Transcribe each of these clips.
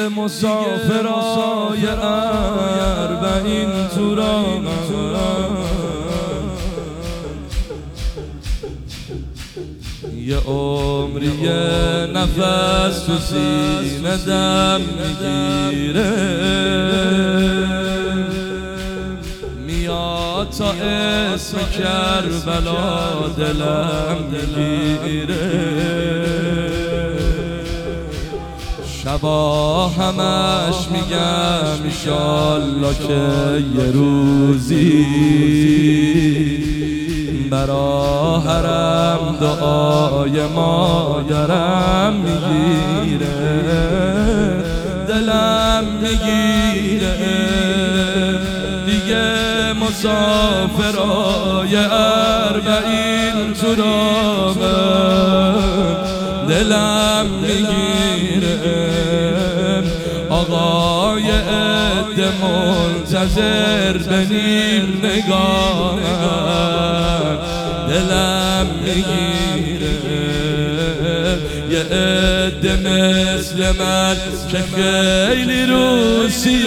مسافرای اربعین تو راه یه عمری یه نفس تو سینه دم میگیره میاد تا اسم کربلا دلم میگیره شبا همش میگم ایشالله که یه روزی برا حرم دعای مادرم میگیره دلم میگیره دیگه مسافرای اربعین تو راهم دلم میگیره آقای عده منتظر به نیم نگاهم دلم میگیره یه عده مثل من که خیلی رو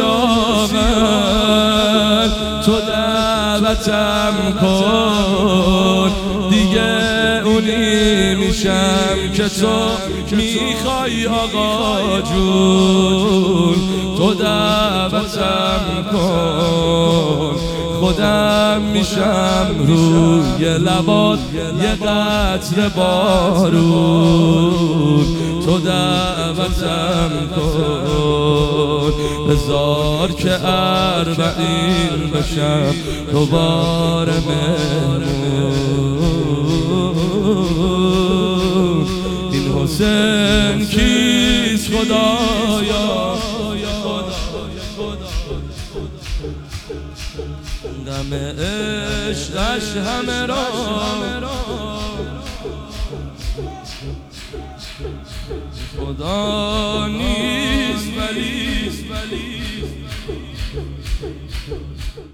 سیاهن تو دعوتم کن دیگه اونی میشم که تو میخوای آقا جون تو دعوتم کن خودم میشم روی لبات یه قطره بارون تو دعوتم کن بذار که اربعین بشم دوباره مهمون این حسین کیست خدایا غم عشقش همه را خدا نیست ولی